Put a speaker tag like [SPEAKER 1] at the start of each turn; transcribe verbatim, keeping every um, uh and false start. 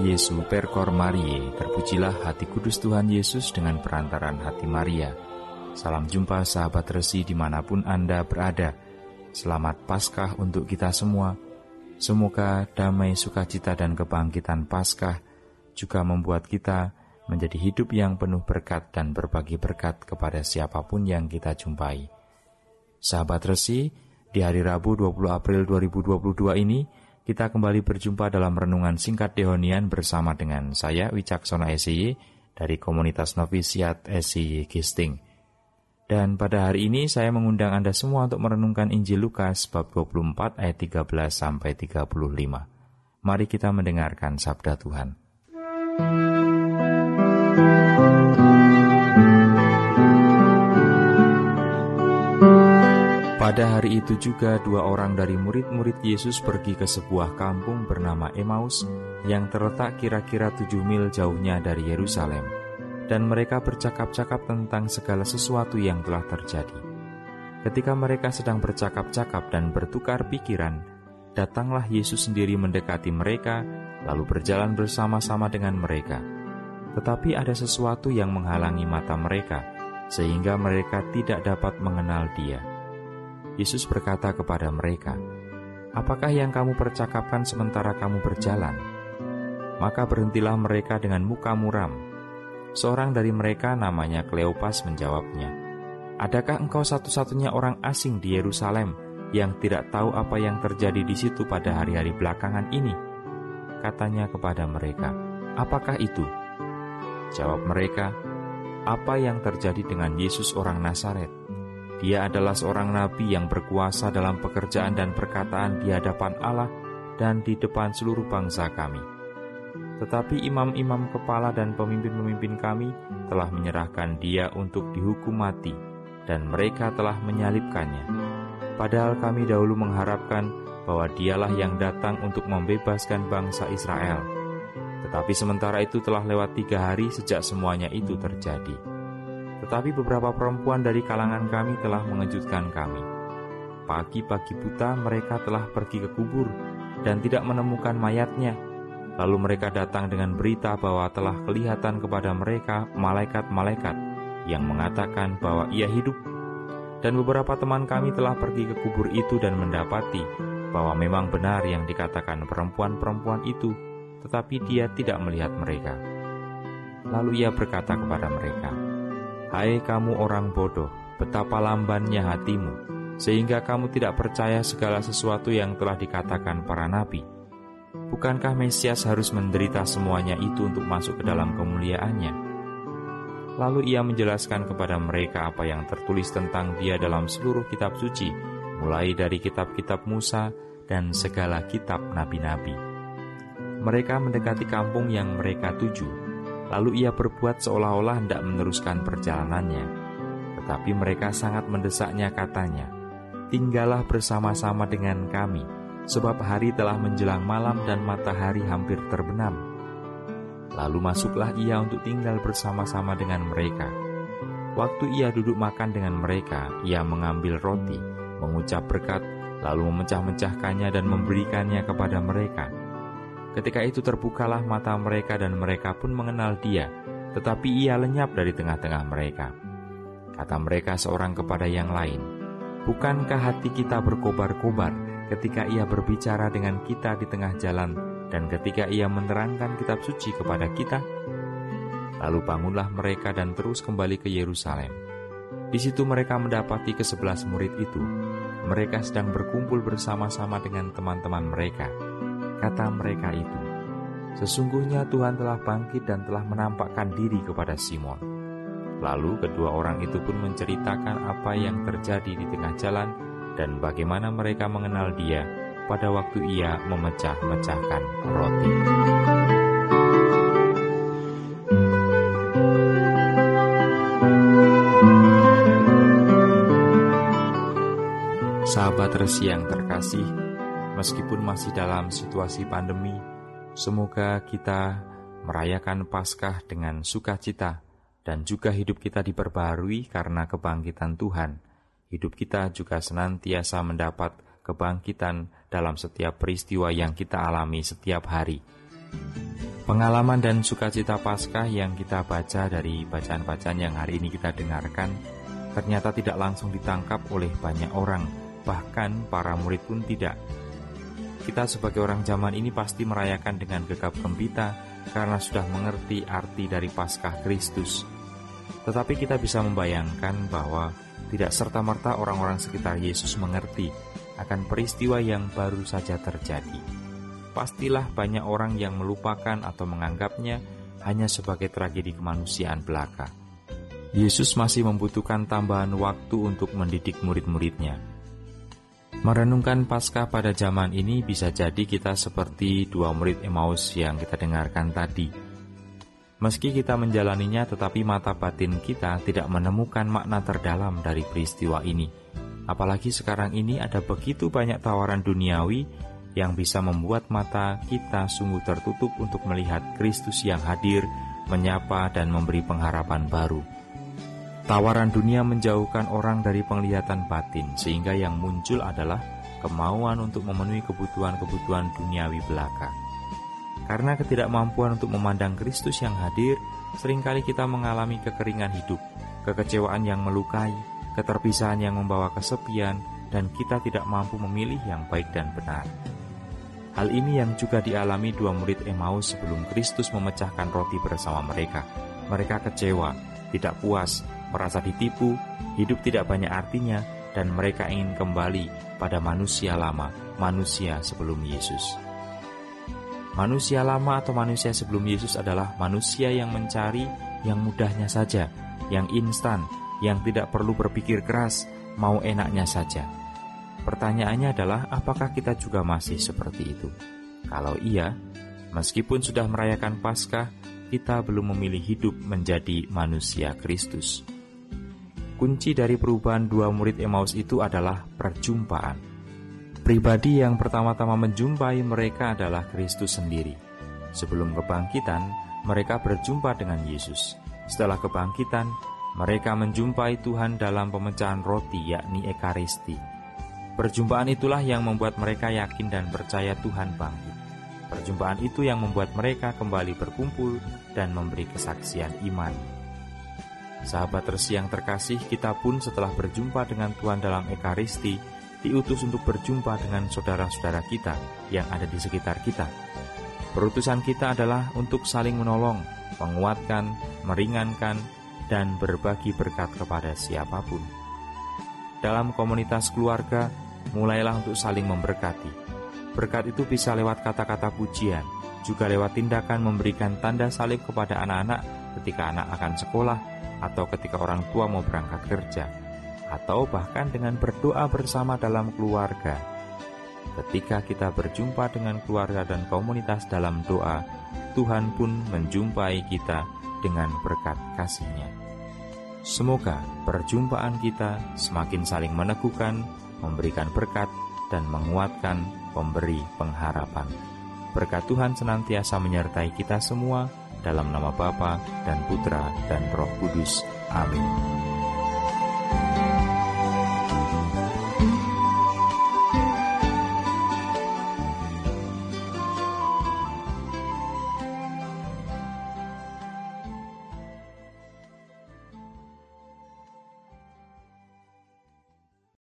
[SPEAKER 1] Yesus percor Mariae, terpujilah hati kudus Tuhan Yesus dengan perantaran hati Maria. Salam jumpa sahabat Resi dimanapun Anda berada. Selamat Paskah untuk kita semua. Semoga damai, sukacita, dan kebangkitan Paskah juga membuat kita menjadi hidup yang penuh berkat dan berbagi berkat kepada siapapun yang kita jumpai. Sahabat Resi, di hari Rabu dua puluh April dua ribu dua puluh dua ini, kita kembali berjumpa dalam renungan singkat Dehonian bersama dengan saya, Wicaksana S Y dari komunitas novisiat S Y Gisting. Dan pada hari ini saya mengundang Anda semua untuk merenungkan Injil Lukas bab dua puluh empat ayat tiga belas sampai tiga puluh lima. Mari kita mendengarkan sabda Tuhan. Pada hari itu juga dua orang dari murid-murid Yesus pergi ke sebuah kampung bernama Emmaus yang terletak kira-kira tujuh mil jauhnya dari Yerusalem, dan mereka bercakap-cakap tentang segala sesuatu yang telah terjadi. Ketika mereka sedang bercakap-cakap dan bertukar pikiran, datanglah Yesus sendiri mendekati mereka, lalu berjalan bersama-sama dengan mereka. Tetapi ada sesuatu yang menghalangi mata mereka, sehingga mereka tidak dapat mengenal Dia. Yesus berkata kepada mereka, "Apakah yang kamu percakapkan sementara kamu berjalan?" Maka berhentilah mereka dengan muka muram. Seorang dari mereka namanya Kleopas menjawabnya, "Adakah engkau satu-satunya orang asing di Yerusalem yang tidak tahu apa yang terjadi di situ pada hari-hari belakangan ini?" Katanya kepada mereka, "Apakah itu?" Jawab mereka, "Apa yang terjadi dengan Yesus orang Nazaret? Dia adalah seorang nabi yang berkuasa dalam pekerjaan dan perkataan di hadapan Allah dan di depan seluruh bangsa kami. Tetapi imam-imam kepala dan pemimpin-pemimpin kami telah menyerahkan dia untuk dihukum mati, dan mereka telah menyalibkannya. Padahal kami dahulu mengharapkan bahwa dialah yang datang untuk membebaskan bangsa Israel. Tetapi sementara itu telah lewat tiga hari sejak semuanya itu terjadi. Tetapi beberapa perempuan dari kalangan kami telah mengejutkan kami. Pagi-pagi buta mereka telah pergi ke kubur dan tidak menemukan mayatnya. Lalu mereka datang dengan berita bahwa telah kelihatan kepada mereka malaikat-malaikat yang mengatakan bahwa ia hidup. Dan beberapa teman kami telah pergi ke kubur itu dan mendapati bahwa memang benar yang dikatakan perempuan-perempuan itu, tetapi dia tidak melihat mereka." Lalu ia berkata kepada mereka, "Hai kamu orang bodoh, betapa lambannya hatimu, sehingga kamu tidak percaya segala sesuatu yang telah dikatakan para nabi. Bukankah Mesias harus menderita semuanya itu untuk masuk ke dalam kemuliaannya?" Lalu ia menjelaskan kepada mereka apa yang tertulis tentang dia dalam seluruh kitab suci, mulai dari kitab-kitab Musa dan segala kitab nabi-nabi. Mereka mendekati kampung yang mereka tuju. Lalu ia berbuat seolah-olah hendak meneruskan perjalanannya. Tetapi mereka sangat mendesaknya, katanya, "Tinggallah bersama-sama dengan kami, sebab hari telah menjelang malam dan matahari hampir terbenam." Lalu masuklah ia untuk tinggal bersama-sama dengan mereka. Waktu ia duduk makan dengan mereka, ia mengambil roti, mengucap berkat, lalu memecah-mecahkannya dan memberikannya kepada mereka. Ketika itu terbukalah mata mereka dan mereka pun mengenal dia, tetapi ia lenyap dari tengah-tengah mereka. Kata mereka seorang kepada yang lain, "Bukankah hati kita berkobar-kobar ketika ia berbicara dengan kita di tengah jalan dan ketika ia menerangkan kitab suci kepada kita?" Lalu bangunlah mereka dan terus kembali ke Yerusalem. Di situ mereka mendapati kesebelas murid itu. Mereka sedang berkumpul bersama-sama dengan teman-teman mereka. Kata mereka itu, "Sesungguhnya Tuhan telah bangkit dan telah menampakkan diri kepada Simon." Lalu kedua orang itu pun menceritakan apa yang terjadi di tengah jalan dan bagaimana mereka mengenal dia pada waktu ia memecah-mecahkan roti. Sahabat Resi yang terkasih, meskipun masih dalam situasi pandemi, semoga kita merayakan Paskah dengan sukacita dan juga hidup kita diperbaharui karena kebangkitan Tuhan. Hidup kita juga senantiasa mendapat kebangkitan dalam setiap peristiwa yang kita alami setiap hari. Pengalaman dan sukacita Paskah yang kita baca dari bacaan-bacaan yang hari ini kita dengarkan ternyata tidak langsung ditangkap oleh banyak orang, bahkan para murid pun tidak. Kita sebagai orang zaman ini pasti merayakan dengan gegap gempita karena sudah mengerti arti dari Paskah Kristus. Tetapi kita bisa membayangkan bahwa tidak serta-merta orang-orang sekitar Yesus mengerti akan peristiwa yang baru saja terjadi. Pastilah banyak orang yang melupakan atau menganggapnya hanya sebagai tragedi kemanusiaan belaka. Yesus masih membutuhkan tambahan waktu untuk mendidik murid-muridnya. Merenungkan Paskah pada zaman ini bisa jadi kita seperti dua murid Emmaus yang kita dengarkan tadi. Meski kita menjalaninya, tetapi mata batin kita tidak menemukan makna terdalam dari peristiwa ini. Apalagi sekarang ini ada begitu banyak tawaran duniawi yang bisa membuat mata kita sungguh tertutup untuk melihat Kristus yang hadir, menyapa dan memberi pengharapan baru. Tawaran dunia menjauhkan orang dari penglihatan batin, sehingga yang muncul adalah kemauan untuk memenuhi kebutuhan-kebutuhan duniawi belaka. Karena ketidakmampuan untuk memandang Kristus yang hadir, seringkali kita mengalami kekeringan hidup, kekecewaan yang melukai, keterpisahan yang membawa kesepian, dan kita tidak mampu memilih yang baik dan benar. Hal ini yang juga dialami dua murid Emmaus sebelum Kristus memecahkan roti bersama mereka. Mereka kecewa, tidak puas, merasa ditipu, hidup tidak banyak artinya, dan mereka ingin kembali pada manusia lama, manusia sebelum Yesus. Manusia lama atau manusia sebelum Yesus adalah manusia yang mencari yang mudahnya saja, yang instan, yang tidak perlu berpikir keras, mau enaknya saja. Pertanyaannya adalah, apakah kita juga masih seperti itu? Kalau iya, meskipun sudah merayakan Paskah, kita belum memilih hidup menjadi manusia Kristus. Kunci dari perubahan dua murid Emmaus itu adalah perjumpaan. Pribadi yang pertama-tama menjumpai mereka adalah Kristus sendiri. Sebelum kebangkitan, mereka berjumpa dengan Yesus. Setelah kebangkitan, mereka menjumpai Tuhan dalam pemecahan roti, yakni Ekaristi. Perjumpaan itulah yang membuat mereka yakin dan percaya Tuhan bangkit. Perjumpaan itu yang membuat mereka kembali berkumpul dan memberi kesaksian iman. Sahabat Resi yang terkasih, kita pun setelah berjumpa dengan Tuhan dalam Ekaristi, diutus untuk berjumpa dengan saudara-saudara kita yang ada di sekitar kita. Perutusan kita adalah untuk saling menolong, menguatkan, meringankan, dan berbagi berkat kepada siapapun. Dalam komunitas keluarga, mulailah untuk saling memberkati. Berkat itu bisa lewat kata-kata pujian, juga lewat tindakan memberikan tanda salib kepada anak-anak ketika anak akan sekolah, atau ketika orang tua mau berangkat kerja, atau bahkan dengan berdoa bersama dalam keluarga. Ketika kita berjumpa dengan keluarga dan komunitas dalam doa, Tuhan pun menjumpai kita dengan berkat kasih-Nya. Semoga perjumpaan kita semakin saling meneguhkan, memberikan berkat, dan menguatkan pemberi pengharapan. Berkat Tuhan senantiasa menyertai kita semua, dalam nama Bapa dan Putra dan Roh Kudus. Amin.